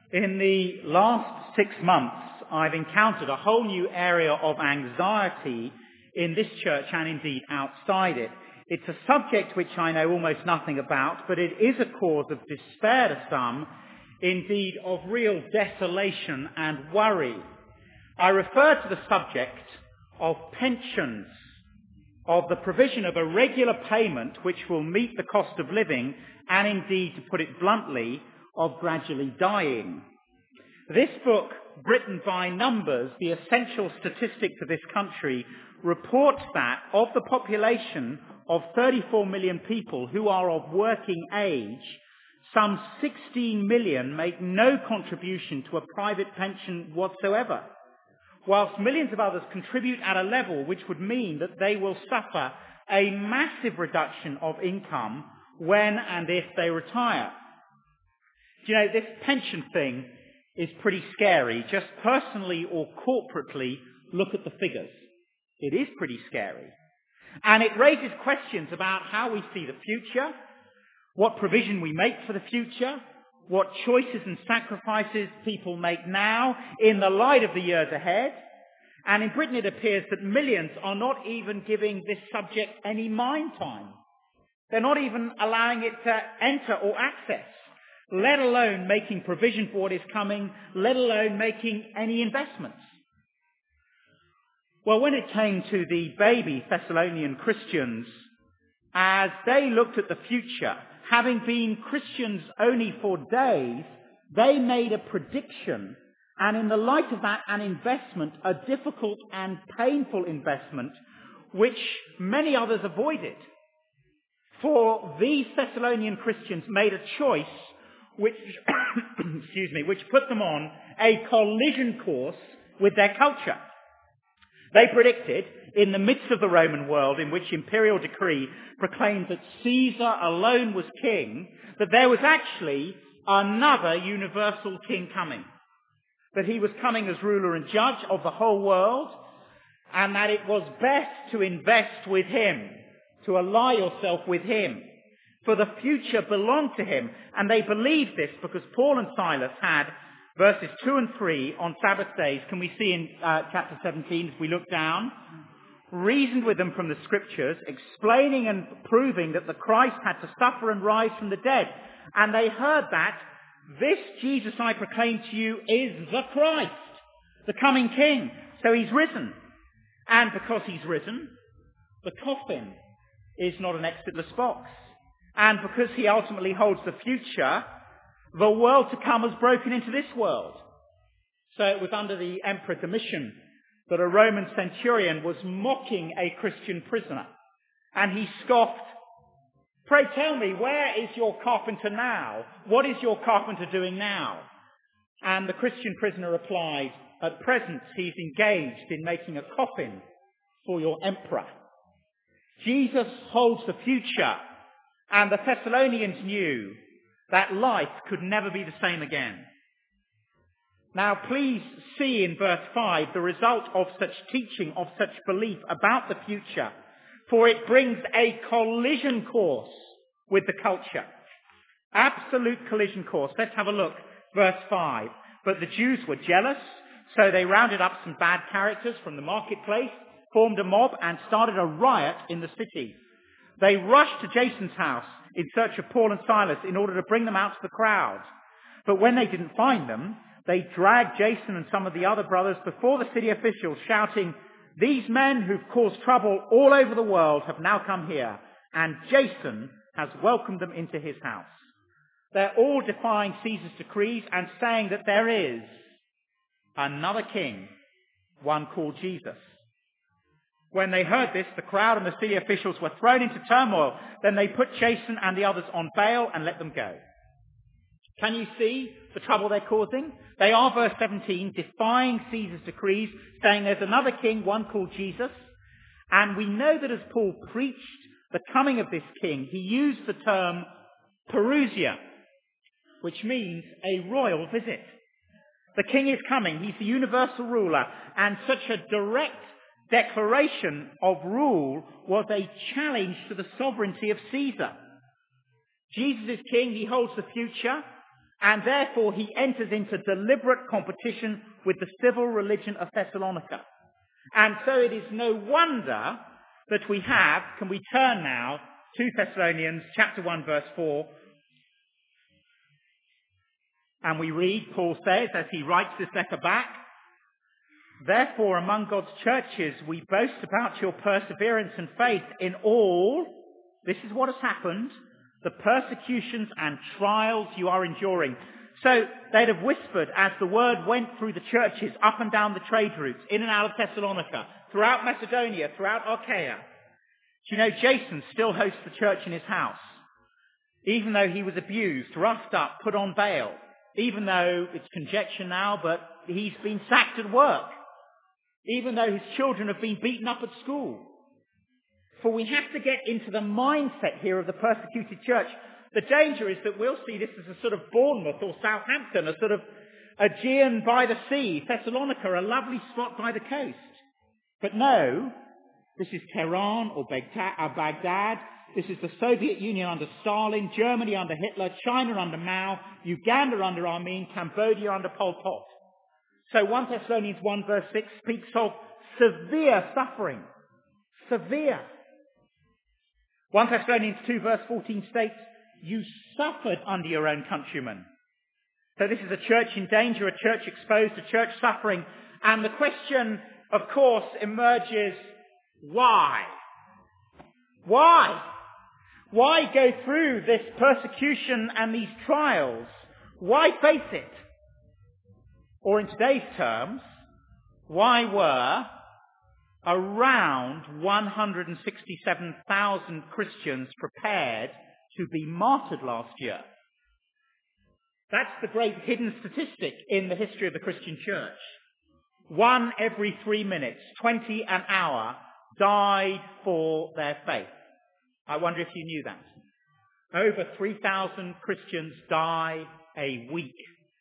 In the last 6 months, I've encountered a whole new area of anxiety in this church and indeed outside it. It's a subject which I know almost nothing about, but it is a cause of despair to some, indeed of real desolation and worry. I refer to the subject of pensions, of the provision of a regular payment which will meet the cost of living and indeed, to put it bluntly, of gradually dying. This book, written by Numbers, the essential statistic for this country, reports that of the population of 34 million people who are of working age, some 16 million make no contribution to a private pension whatsoever, whilst millions of others contribute at a level which would mean that they will suffer a massive reduction of income when and if they retire. Do you know, this pension thing is pretty scary. Just personally or corporately, look at the figures. It is pretty scary. And it raises questions about how we see the future, what provision we make for the future, what choices and sacrifices people make now in the light of the years ahead. And in Britain it appears that millions are not even giving this subject any mind time. They're not even allowing it to enter or access, let alone making provision for what is coming, let alone making any investments. Well, when it came to the baby Thessalonian Christians, as they looked at the future, having been Christians only for days, they made a prediction, and in the light of that, an investment, a difficult and painful investment, which many others avoided. For these Thessalonian Christians made a choice which, which put them on a collision course with their culture. They predicted, in the midst of the Roman world in which imperial decree proclaimed that Caesar alone was king, that there was actually another universal king coming. That he was coming as ruler and judge of the whole world, and that it was best to invest with him, to ally yourself with him. For the future belonged to him. And they believed this because Paul and Silas had verses 2 and 3 on Sabbath days, can we see in chapter 17 as we look down, reasoned with them from the scriptures, explaining and proving that the Christ had to suffer and rise from the dead. And they heard that this Jesus I proclaim to you is the Christ, the coming King. So he's risen. And because he's risen, the coffin is not an exitless box. And because he ultimately holds the future, the world to come has broken into this world. So it was under the Emperor Domitian that a Roman centurion was mocking a Christian prisoner. And he scoffed, "Pray tell me, where is your carpenter now? What is your carpenter doing now?" And the Christian prisoner replied, "At present he's engaged in making a coffin for your emperor." Jesus holds the future, and the Thessalonians knew that life could never be the same again. Now please see in verse 5 the result of such teaching, of such belief about the future, for it brings a collision course with the culture. Absolute collision course. Let's have a look. Verse 5. But the Jews were jealous, so they rounded up some bad characters from the marketplace, formed a mob, and started a riot in the city. They rushed to Jason's house in search of Paul and Silas in order to bring them out to the crowd. But when they didn't find them, they dragged Jason and some of the other brothers before the city officials, shouting, "These men who've caused trouble all over the world have now come here, and Jason has welcomed them into his house." They're all defying Caesar's decrees and saying that there is another king, one called Jesus. When they heard this, the crowd and the city officials were thrown into turmoil. Then they put Jason and the others on bail and let them go. Can you see the trouble they're causing? They are, verse 17, defying Caesar's decrees, saying there's another king, one called Jesus. And we know that as Paul preached the coming of this king, he used the term parousia, which means a royal visit. The king is coming. He's the universal ruler. And such a direct declaration of rule was a challenge to the sovereignty of Caesar. Jesus is king. He holds the future. And therefore he enters into deliberate competition with the civil religion of Thessalonica. And so it is no wonder that we have, can we turn now to Thessalonians chapter 1 verse 4, and we read, Paul says, as he writes this letter back, "Therefore among God's churches we boast about your perseverance and faith in all," this is what has happened, "the persecutions and trials you are enduring." So they'd have whispered as the word went through the churches up and down the trade routes, in and out of Thessalonica, throughout Macedonia, throughout Achaia. Do you know Jason still hosts the church in his house? Even though he was abused, roughed up, put on bail. Even though it's conjecture now, but he's been sacked at work. Even though his children have been beaten up at school. For we have to get into the mindset here of the persecuted church. The danger is that we'll see this as a sort of Bournemouth or Southampton, a sort of Aegean by the sea, Thessalonica, a lovely spot by the coast. But no, this is Tehran or Baghdad. This is the Soviet Union under Stalin, Germany under Hitler, China under Mao, Uganda under Amin, Cambodia under Pol Pot. So 1 Thessalonians 1 verse 6 speaks of severe suffering. Severe. 1 Thessalonians 2 verse 14 states, "You suffered under your own countrymen." So this is a church in danger, a church exposed, a church suffering. And the question, of course, emerges, why? Why? Why go through this persecution and these trials? Why face it? Or in today's terms, why were around 167,000 Christians prepared to be martyred last year? That's the great hidden statistic in the history of the Christian church. 1 every 3 minutes, 20 an hour, died for their faith. I wonder if you knew that. Over 3,000 Christians die a week.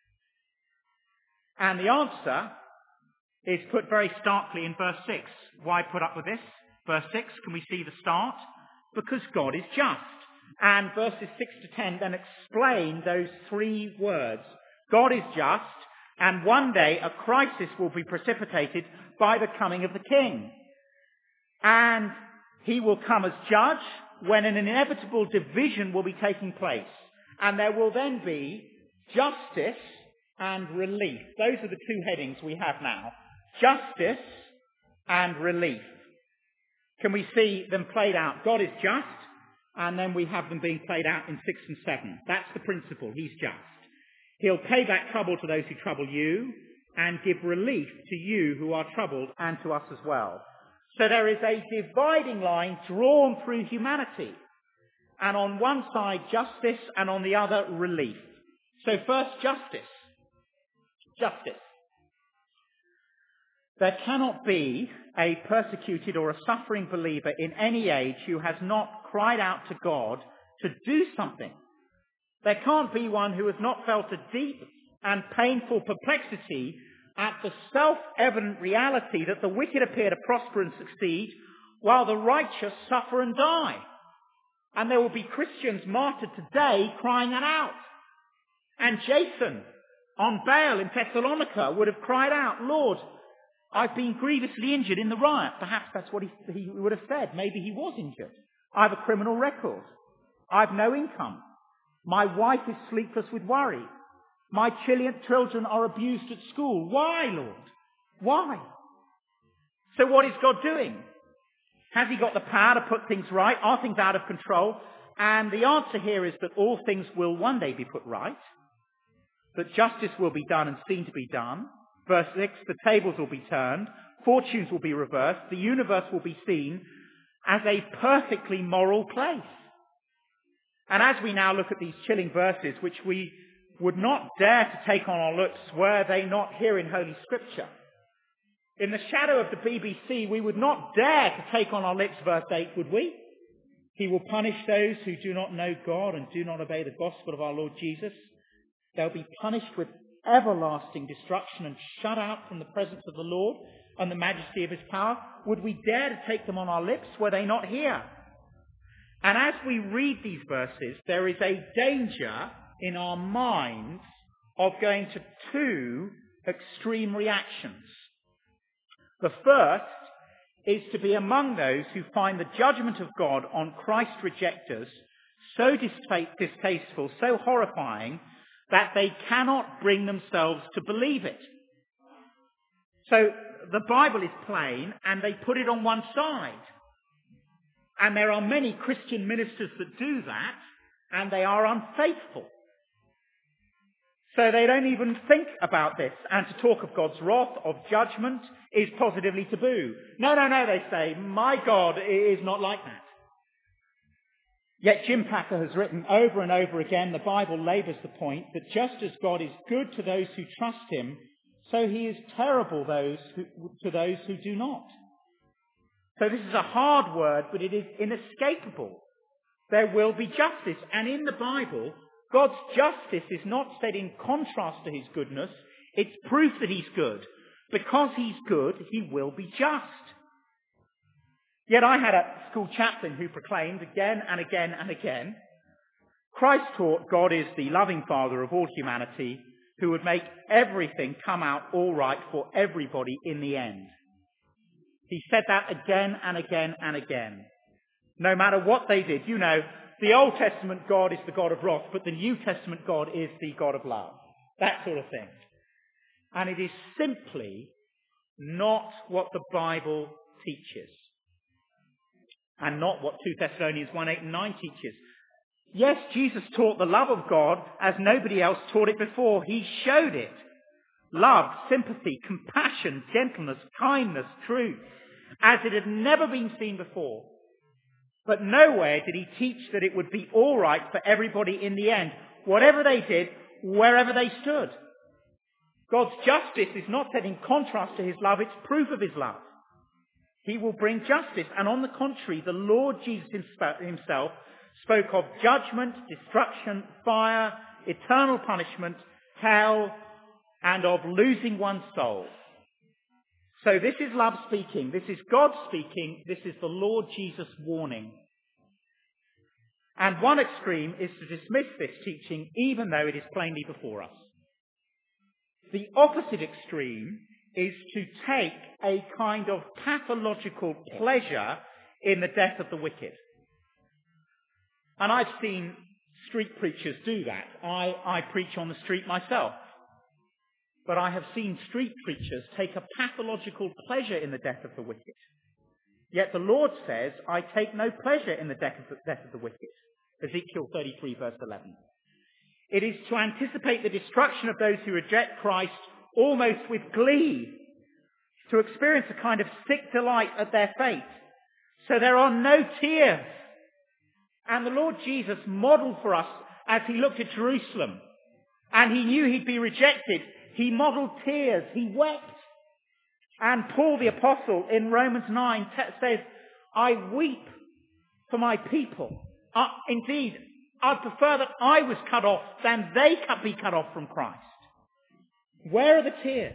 And the answer is put very starkly in verse 6. Why put up with this? Verse 6, can we see the start? Because God is just. And verses 6 to 10 then explain those three words. God is just, and one day a crisis will be precipitated by the coming of the King. And he will come as judge when an inevitable division will be taking place. And there will then be justice and relief. Those are the two headings we have now. Justice and relief. Can we see them played out? God is just, and then we have them being played out in 6 and 7. That's the principle. He's just. He'll pay back trouble to those who trouble you, and give relief to you who are troubled, and to us as well. So there is a dividing line drawn through humanity. And on one side, justice, and on the other, relief. So first, justice. Justice. There cannot be a persecuted or a suffering believer in any age who has not cried out to God to do something. There can't be one who has not felt a deep and painful perplexity at the self-evident reality that the wicked appear to prosper and succeed while the righteous suffer and die. And there will be Christians martyred today crying that out. And Jason, on bail in Thessalonica, would have cried out, "Lord, I've been grievously injured in the riot." Perhaps that's what he would have said. Maybe he was injured. "I have a criminal record. I have no income. My wife is sleepless with worry. My children are abused at school." Why, Lord? Why? So what is God doing? Has he got the power to put things right? Are things out of control? And the answer here is that all things will one day be put right. That justice will be done and seen to be done. Verse 6, the tables will be turned. Fortunes will be reversed. The universe will be seen as a perfectly moral place. And as we now look at these chilling verses, which we would not dare to take on our lips were they not here in Holy Scripture. In the shadow of the BBC, we would not dare to take on our lips verse 8, would we? He will punish those who do not know God and do not obey the gospel of our Lord Jesus. They'll be punished with everlasting destruction and shut out from the presence of the Lord and the majesty of his power. Would we dare to take them on our lips? Were they not here? And as we read these verses, there is a danger in our minds of going to two extreme reactions. The first is to be among those who find the judgment of God on Christ's rejectors so distasteful, so horrifying, that they cannot bring themselves to believe it. So the Bible is plain, and they put it on one side. And there are many Christian ministers that do that, and they are unfaithful. So they don't even think about this. And to talk of God's wrath, of judgment, is positively taboo. No, they say, my God is not like that. Yet Jim Packer has written over and over again, the Bible labours the point that just as God is good to those who trust him, so he is terrible to those who do not. So this is a hard word, but it is inescapable. There will be justice. And in the Bible, God's justice is not said in contrast to his goodness. It's proof that he's good. Because he's good, he will be just. Yet I had a school chaplain who proclaimed again and again and again, Christ taught God is the loving Father of all humanity who would make everything come out all right for everybody in the end. He said that again and again and again. No matter what they did. You know, the Old Testament God is the God of wrath, but the New Testament God is the God of love. That sort of thing. And it is simply not what the Bible teaches. And not what 2 Thessalonians 1, 8 and 9 teaches. Yes, Jesus taught the love of God as nobody else taught it before. He showed it. Love, sympathy, compassion, gentleness, kindness, truth, as it had never been seen before. But nowhere did he teach that it would be all right for everybody in the end, whatever they did, wherever they stood. God's justice is not set in contrast to his love, it's proof of his love. He will bring justice, and on the contrary, the Lord Jesus himself spoke of judgment, destruction, fire, eternal punishment, hell, and of losing one's soul. So this is love speaking, this is God speaking, this is the Lord Jesus warning. And one extreme is to dismiss this teaching even though it is plainly before us. The opposite extreme is to take a kind of pathological pleasure in the death of the wicked. And I've seen street preachers do that. I preach on the street myself. But I have seen street preachers take a pathological pleasure in the death of the wicked. Yet the Lord says, I take no pleasure in the death of the wicked. Ezekiel 33 verse 11. It is to anticipate the destruction of those who reject Christ almost with glee, to experience a kind of sick delight at their fate. So there are no tears. And the Lord Jesus modelled for us as he looked at Jerusalem and he knew he'd be rejected. He modelled tears. He wept. And Paul the Apostle in Romans 9 says, I weep for my people. Indeed, I'd prefer that I was cut off than they be cut off from Christ. Where are the tears?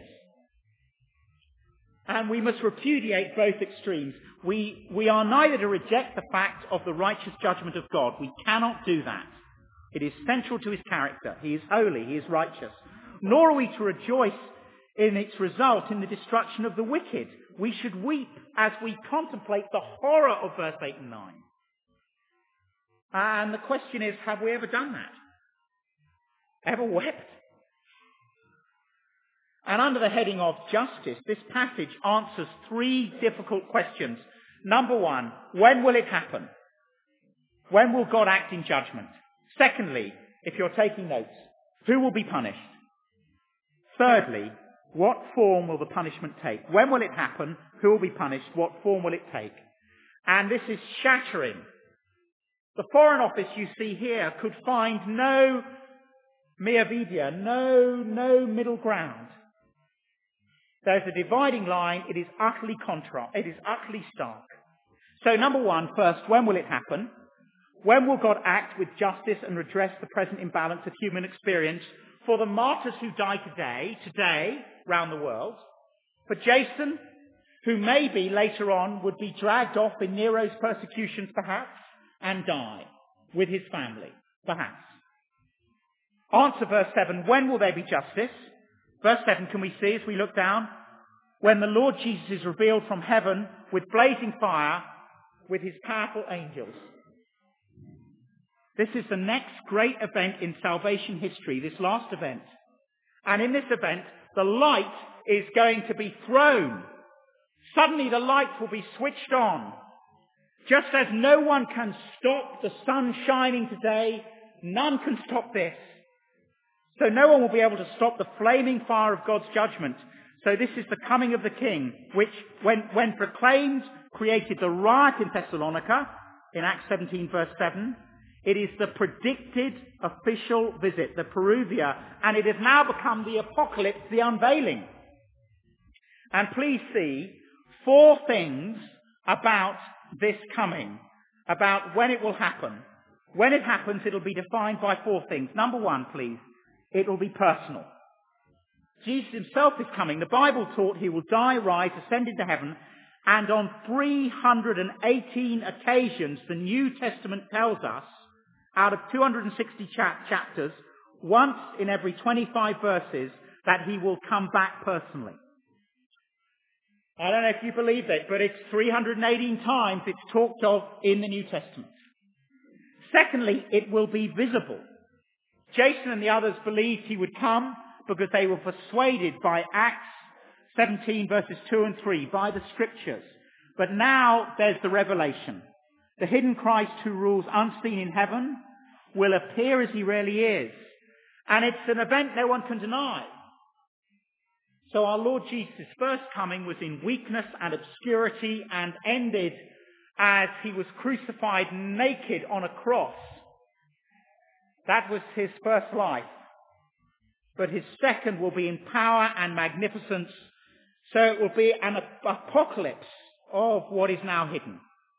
And we must repudiate both extremes. We are neither to reject the fact of the righteous judgment of God. We cannot do that. It is central to his character. He is holy. He is righteous. Nor are we to rejoice in its result in the destruction of the wicked. We should weep as we contemplate the horror of verse 8 and 9. And the question is, have we ever done that? Ever wept? And under the heading of justice, this passage answers three difficult questions. Number one, when will it happen? When will God act in judgment? Secondly, if you're taking notes, who will be punished? Thirdly, what form will the punishment take? When will it happen? Who will be punished? What form will it take? And this is shattering. The Foreign Office you see here could find no mia vidia, no middle ground. There's a dividing line. It is utterly stark. So number one, first, when will it happen? When will God act with justice and redress the present imbalance of human experience for the martyrs who die today, round the world? For Jason, who maybe later on would be dragged off in Nero's persecutions perhaps, and die with his family, perhaps. Answer verse 7, when will there be justice? Verse 7, can we see as we look down? When the Lord Jesus is revealed from heaven with blazing fire with his powerful angels. This is the next great event in salvation history, this last event. And in this event, the light is going to be thrown. Suddenly the lights will be switched on. Just as no one can stop the sun shining today, none can stop this. So no one will be able to stop the flaming fire of God's judgment. So this is the coming of the King, which, when proclaimed, created the riot in Thessalonica, in Acts 17 verse 7. It is the predicted official visit, the Peruvia, and it has now become the apocalypse, the unveiling. And please see 4 things about this coming, about when it will happen. When it happens, it'll be defined by 4 things. Number 1, please, it will be personal. Jesus himself is coming. The Bible taught he will die, rise, ascend into heaven, and on 318 occasions, the New Testament tells us, out of 260 chapters, once in every 25 verses, that he will come back personally. I don't know if you believe that, but it's 318 times it's talked of in the New Testament. Secondly, it will be visible. Jason and the others believed he would come because they were persuaded by Acts 17 verses 2 and 3, by the scriptures. But now there's the revelation. The hidden Christ who rules unseen in heaven will appear as he really is. And it's an event no one can deny. So our Lord Jesus' first coming was in weakness and obscurity and ended as he was crucified naked on a cross. That was his first life. But his second will be in power and magnificence. So it will be an apocalypse of what is now hidden.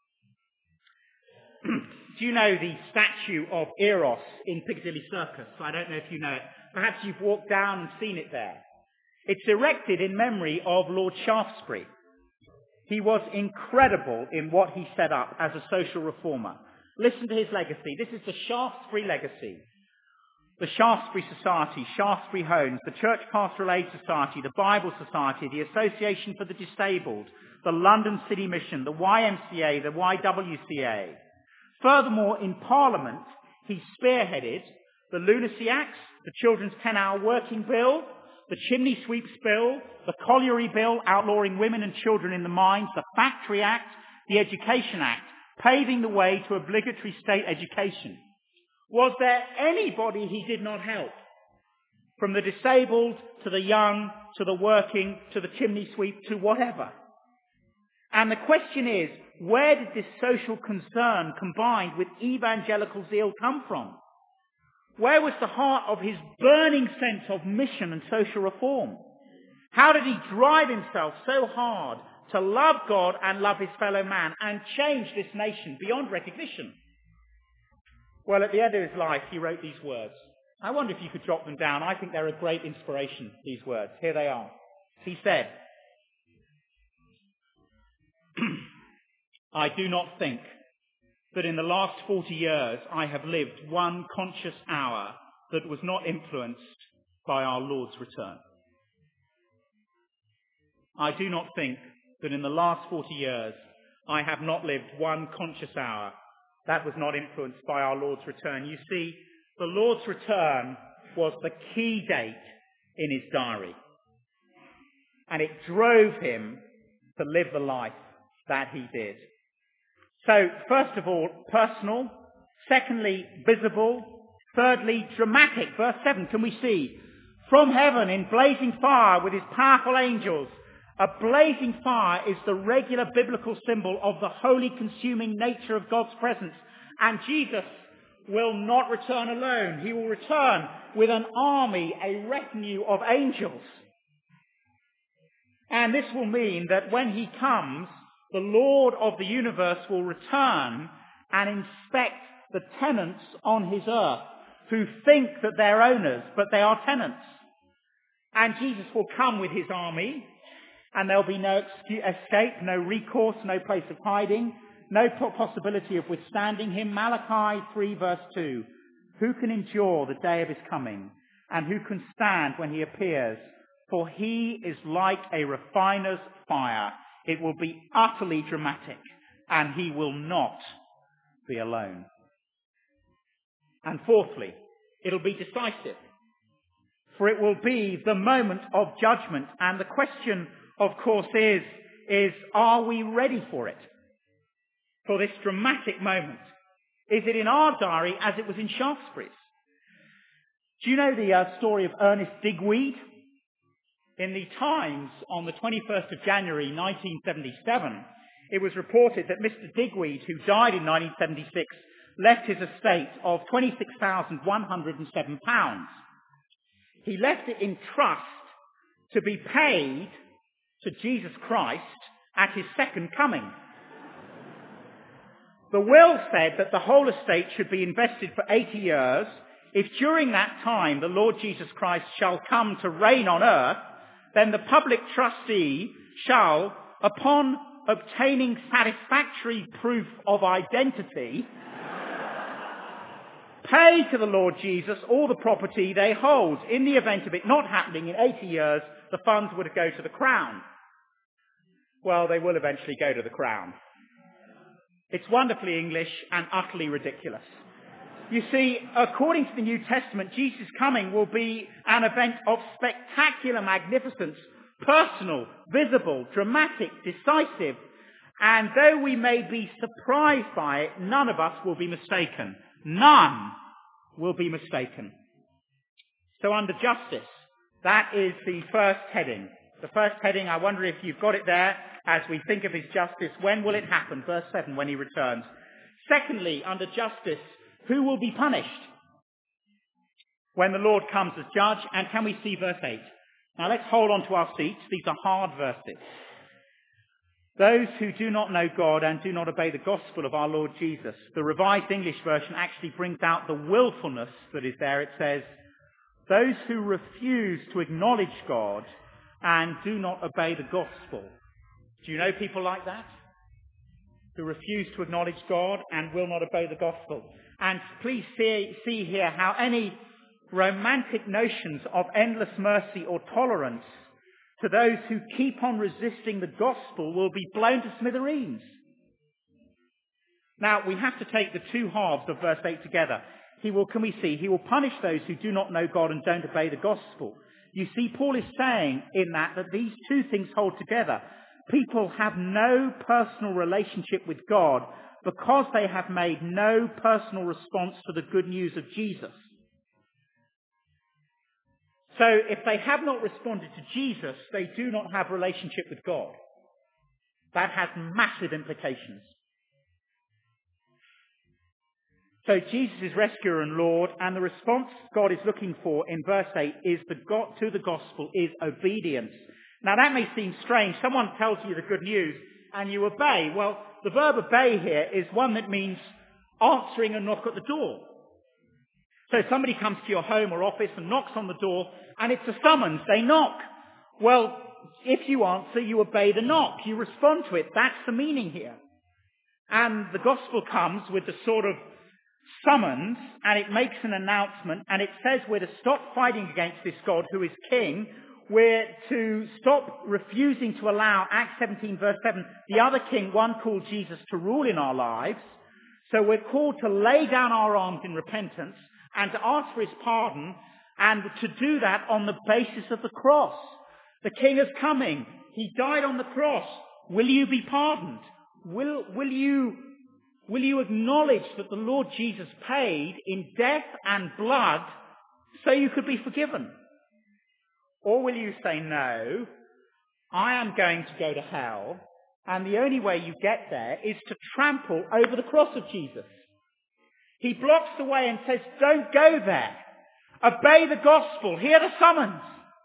Do you know the statue of Eros in Piccadilly Circus? I don't know if you know it. Perhaps you've walked down and seen it there. It's erected in memory of Lord Shaftesbury. He was incredible in what he set up as a social reformer. Listen to his legacy. This is the Shaftesbury legacy. The Shaftesbury Society, Shaftesbury Homes, the Church Pastoral Aid Society, the Bible Society, the Association for the Disabled, the London City Mission, the YMCA, the YWCA. Furthermore, in Parliament, he spearheaded the Lunacy Acts, the Children's 10-Hour Working Bill, the Chimney Sweeps Bill, the Colliery Bill outlawing women and children in the mines, the Factory Act, the Education Act, paving the way to obligatory state education. Was there anybody he did not help? From the disabled, to the young, to the working, to the chimney sweep, to whatever. And the question is, where did this social concern combined with evangelical zeal come from? Where was the heart of his burning sense of mission and social reform? How did he drive himself so hard to love God and love his fellow man and change this nation beyond recognition? Well, at the end of his life, he wrote these words. I wonder if you could jot them down. I think they're a great inspiration, these words. Here they are. He said, I do not think that in the last 40 years I have lived one conscious hour that was not influenced by our Lord's return. I do not think that in the last 40 years I have not lived one conscious hour that was not influenced by our Lord's return. You see, the Lord's return was the key date in his diary. And it drove him to live the life that he did. So, first of all, personal. Secondly, visible. Thirdly, dramatic. Verse 7, can we see? From heaven in blazing fire with his powerful angels. A blazing fire is the regular biblical symbol of the holy consuming nature of God's presence. And Jesus will not return alone. He will return with an army, a retinue of angels. And this will mean that when he comes, the Lord of the universe will return and inspect the tenants on his earth who think that they're owners, but they are tenants. And Jesus will come with his army, and there'll be no escape, no recourse, no place of hiding, no possibility of withstanding him. Malachi 3 verse 2. Who can endure the day of his coming? And who can stand when he appears? For he is like a refiner's fire. It will be utterly dramatic, and he will not be alone. And fourthly, it'll be decisive. For it will be the moment of judgment. And the question, of course, is are we ready for it? For this dramatic moment? Is it in our diary as it was in Shaftesbury's? Do you know the story of Ernest Digweed? In the Times on the 21st of January 1977, it was reported that Mr. Digweed, who died in 1976, left his estate of £26,107. He left it in trust to be paid to Jesus Christ at his second coming. The will said that the whole estate should be invested for 80 years. If during that time the Lord Jesus Christ shall come to reign on earth, then the public trustee shall, upon obtaining satisfactory proof of identity, pay to the Lord Jesus all the property they hold. In the event of it not happening in 80 years, the funds would go to the Crown. Well, they will eventually go to the Crown. It's wonderfully English and utterly ridiculous. You see, according to the New Testament, Jesus' coming will be an event of spectacular magnificence, personal, visible, dramatic, decisive, and though we may be surprised by it, none of us will be mistaken. None will be mistaken. So under justice, that is the first heading. The first heading, I wonder if you've got it there, as we think of his justice. When will it happen? Verse 7, when he returns. Secondly, under justice, who will be punished when the Lord comes as judge? And can we see verse 8? Now let's hold on to our seats. These are hard verses. Those who do not know God and do not obey the gospel of our Lord Jesus. The Revised English Version actually brings out the willfulness that is there. It says, those who refuse to acknowledge God and do not obey the gospel. Do you know people like that? Who refuse to acknowledge God and will not obey the gospel. And please see here how any romantic notions of endless mercy or tolerance to those who keep on resisting the gospel will be blown to smithereens. Now, we have to take the two halves of verse 8 together. He will punish those who do not know God and don't obey the gospel. You see, Paul is saying in that these two things hold together. People have no personal relationship with God because they have made no personal response to the good news of Jesus. So if they have not responded to Jesus, they do not have relationship with God. That has massive implications. So Jesus is rescuer and Lord, and the response God is looking for in verse 8 to the gospel is obedience. Now that may seem strange. Someone tells you the good news and you obey. Well, the verb obey here is one that means answering a knock at the door. So somebody comes to your home or office and knocks on the door, and it's a summons. They knock. Well, if you answer, you obey the knock. You respond to it. That's the meaning here. And the gospel comes with the sort of summons, and it makes an announcement, and it says we're to stop fighting against this God who is king. We're to stop refusing to allow, Acts 17 verse 7, the other king, one called Jesus, to rule in our lives. So we're called to lay down our arms in repentance and to ask for his pardon, and to do that on the basis of the cross. The king is coming. He died on the cross. Will you be pardoned? Will you acknowledge that the Lord Jesus paid in death and blood so you could be forgiven? Or will you say, no, I am going to go to hell, and the only way you get there is to trample over the cross of Jesus? He blocks the way and says, don't go there. Obey the gospel. Hear the summons.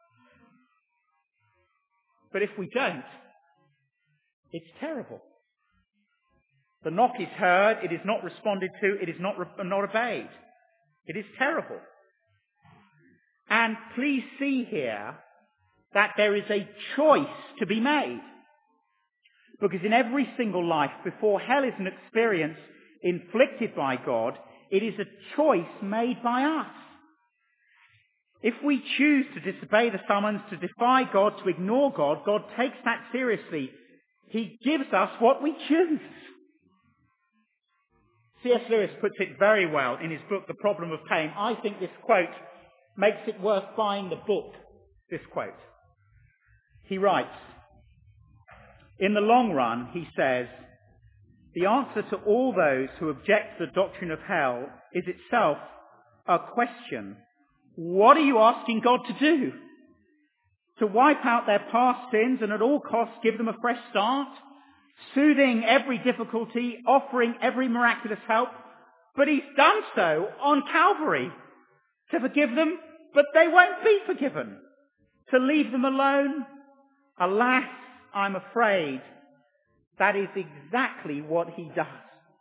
But if we don't, it's terrible. The knock is heard. It is not responded to. It is not obeyed. It is terrible. And please see here that there is a choice to be made. Because in every single life, before hell is an experience inflicted by God, It is a choice made by us. If we choose to disobey the summons, to defy God, to ignore God, God takes that seriously. He gives us what we choose. C.S. Lewis puts it very well in his book, The Problem of Pain. I think this quote makes it worth buying the book, this quote. He writes, in the long run, he says, the answer to all those who object to the doctrine of hell is itself a question. What are you asking God to do? To wipe out their past sins and at all costs give them a fresh start? Soothing every difficulty, offering every miraculous help? But he's done so on Calvary. To forgive them, but they won't be forgiven. To leave them alone? Alas, I'm afraid that is exactly what he does.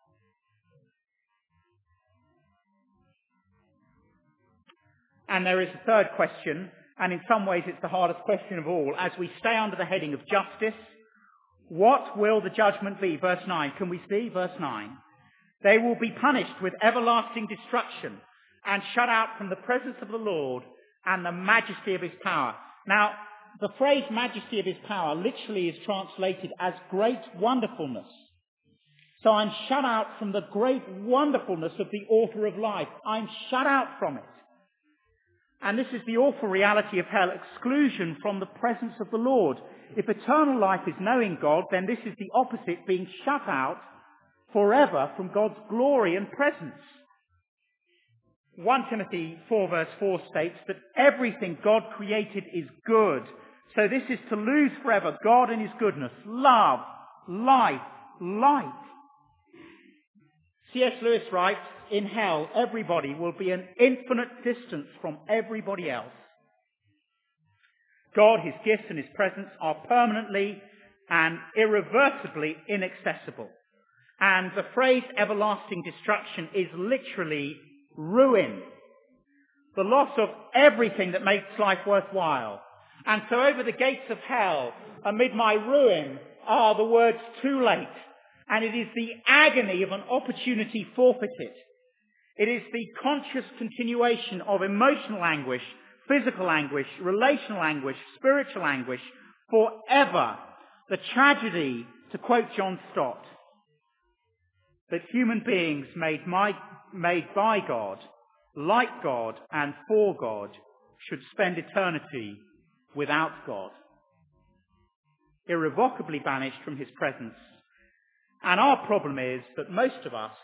And there is a third question, and in some ways it's the hardest question of all. As we stay under the heading of justice, what will the judgment be? Verse 9. Can we see? Verse 9. They will be punished with everlasting destruction and shut out from the presence of the Lord and the majesty of his power. Now, the phrase majesty of his power literally is translated as great wonderfulness. So I'm shut out from the great wonderfulness of the author of life. I'm shut out from it. And this is the awful reality of hell, exclusion from the presence of the Lord. If eternal life is knowing God, then this is the opposite, being shut out forever from God's glory and presence. 1 Timothy 4 verse 4 states that everything God created is good. So this is to lose forever God and his goodness, love, life, light. C.S. Lewis writes, in hell, everybody will be an infinite distance from everybody else. God, his gifts and his presence are permanently and irreversibly inaccessible. And the phrase everlasting destruction is literally ruin. The loss of everything that makes life worthwhile. And so over the gates of hell, amid my ruin, are the words too late. And it is the agony of an opportunity forfeited. It is the conscious continuation of emotional anguish, physical anguish, relational anguish, spiritual anguish, forever. The tragedy, to quote John Stott, that human beings made by God, like God and for God, should spend eternity without God, irrevocably banished from his presence. And our problem is that most of us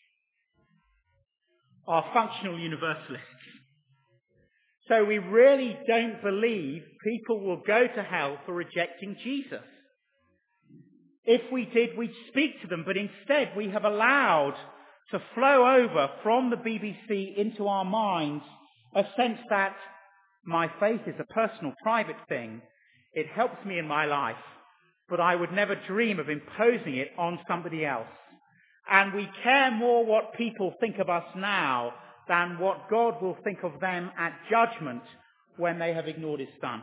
are functional universalists. So we really don't believe people will go to hell for rejecting Jesus. If we did, we'd speak to them, but instead we have allowed to flow over from the BBC into our minds a sense that my faith is a personal, private thing. It helps me in my life, but I would never dream of imposing it on somebody else. And we care more what people think of us now than what God will think of them at judgment when they have ignored his Son.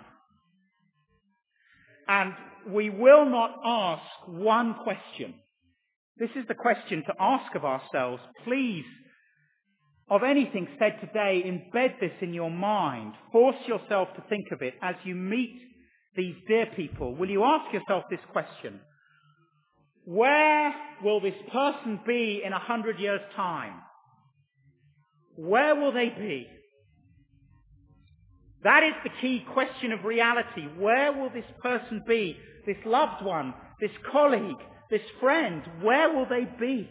And we will not ask one question. This is the question to ask of ourselves. Please, of anything said today, embed this in your mind. Force yourself to think of it as you meet these dear people. Will you ask yourself this question? Where will this person be in 100 years' time? Where will they be? That is the key question of reality. Where will this person be? This loved one, this colleague, this friend, where will they be?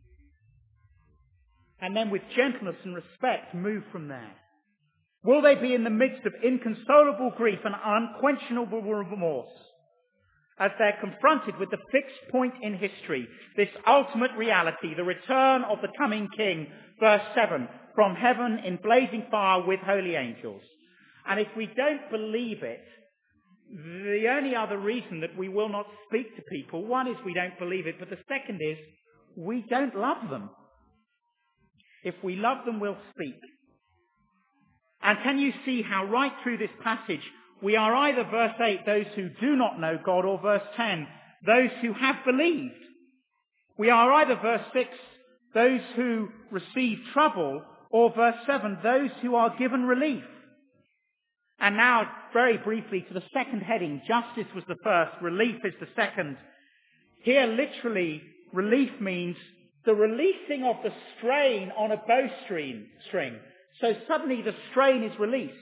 And then with gentleness and respect, move from there. Will they be in the midst of inconsolable grief and unquenchable remorse as they're confronted with the fixed point in history, this ultimate reality, the return of the coming King, verse 7, from heaven in blazing fire with holy angels? And if we don't believe it, the only other reason that we will not speak to people, one is we don't believe it, but the second is we don't love them. If we love them, we'll speak. And can you see how right through this passage we are either, verse 8, those who do not know God, or verse 10, those who have believed. We are either, verse 6, those who receive trouble, or verse 7, those who are given relief. And now, very briefly, to the second heading. Justice was the first, relief is the second. Here, literally, relief means the releasing of the strain on a bowstring. So suddenly the strain is released.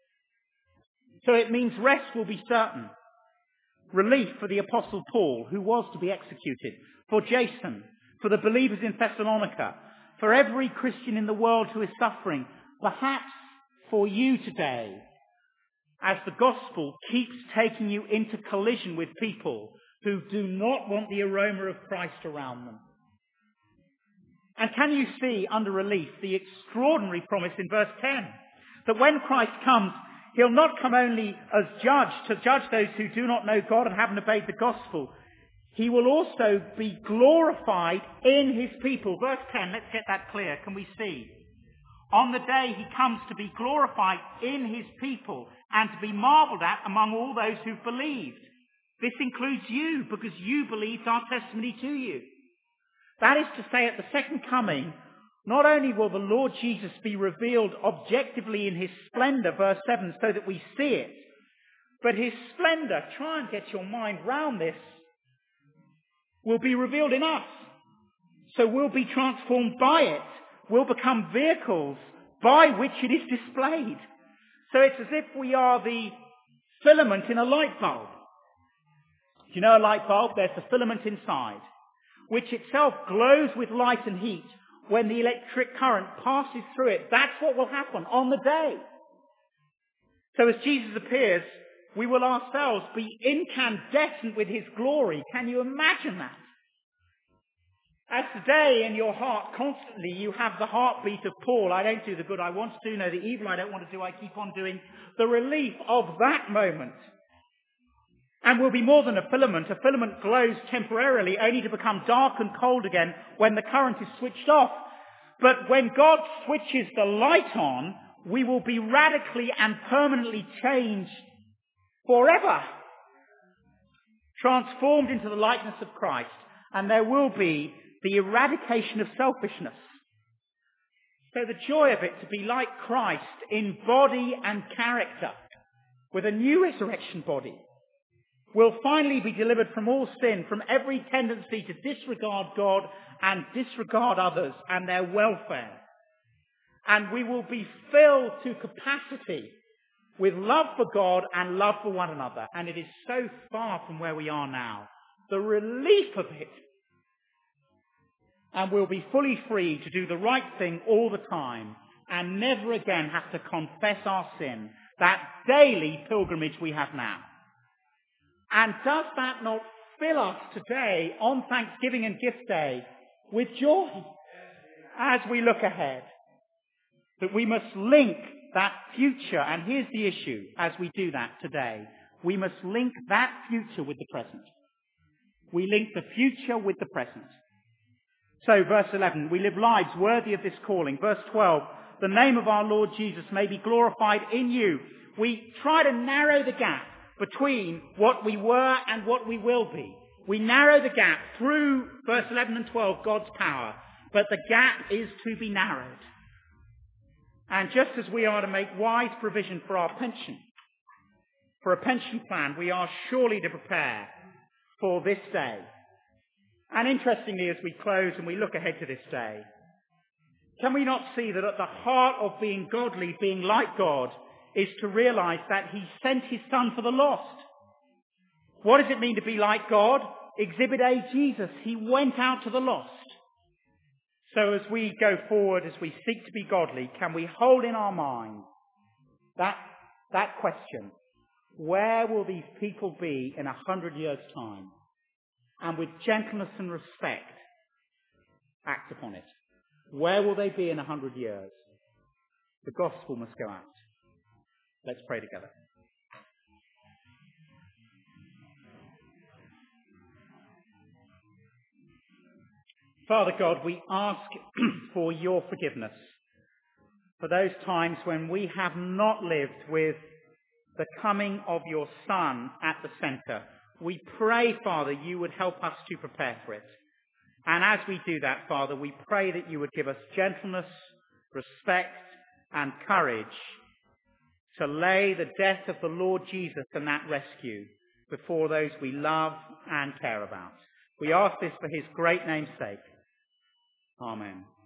So it means rest will be certain. Relief for the Apostle Paul, who was to be executed. For Jason, for the believers in Thessalonica, for every Christian in the world who is suffering. Perhaps for you today, as the gospel keeps taking you into collision with people who do not want the aroma of Christ around them. And can you see under relief the extraordinary promise in verse 10 that when Christ comes, he'll not come only as judge to judge those who do not know God and haven't obeyed the gospel. He will also be glorified in his people. Verse 10, let's get that clear. Can we see? On the day he comes to be glorified in his people and to be marveled at among all those who've believed. This includes you, because you believed our testimony to you. That is to say, at the second coming, not only will the Lord Jesus be revealed objectively in his splendor, verse 7, so that we see it, but his splendor, try and get your mind round this, will be revealed in us. So we'll be transformed by it. We'll become vehicles by which it is displayed. So it's as if we are the filament in a light bulb. Do you know a light bulb? There's the filament inside, which itself glows with light and heat when the electric current passes through it. That's what will happen on the day. So as Jesus appears, we will ourselves be incandescent with his glory. Can you imagine that? As today in your heart constantly you have the heartbeat of Paul, I don't do the good I want to do, no, the evil I don't want to do, I keep on doing, the relief of that moment. And will be more than a filament. A filament glows temporarily only to become dark and cold again when the current is switched off. But when God switches the light on, we will be radically and permanently changed forever. Transformed into the likeness of Christ. And there will be the eradication of selfishness. So the joy of it to be like Christ in body and character, with a new resurrection body, will finally be delivered from all sin, from every tendency to disregard God and disregard others and their welfare. And we will be filled to capacity with love for God and love for one another. And it is so far from where we are now. The relief of it. And we'll be fully free to do the right thing all the time and never again have to confess our sin, that daily pilgrimage we have now. And does that not fill us today on Thanksgiving and Gift Day with joy as we look ahead? That we must link that future, and here's the issue as we do that today. We must link that future with the present. We link the future with the present. So, verse 11, we live lives worthy of this calling. Verse 12, the name of our Lord Jesus may be glorified in you. We try to narrow the gap between what we were and what we will be. We narrow the gap through verse 11 and 12, God's power. But the gap is to be narrowed. And just as we are to make wise provision for our pension, for a pension plan, we are surely to prepare for this day. And interestingly, as we close and we look ahead to this day, can we not see that at the heart of being godly, being like God, is to realize that he sent his son for the lost? What does it mean to be like God? Exhibit A, Jesus. He went out to the lost. So as we go forward, as we seek to be godly, can we hold in our mind that question? Where will these people be in 100 years' time? And with gentleness and respect, act upon it. Where will they be in 100 years? The gospel must go out. Let's pray together. Father God, we ask for your forgiveness for those times when we have not lived with the coming of your Son at the centre. We pray, Father, you would help us to prepare for it. And as we do that, Father, we pray that you would give us gentleness, respect, and courage to lay the death of the Lord Jesus and that rescue before those we love and care about. We ask this for his great name's sake. Amen.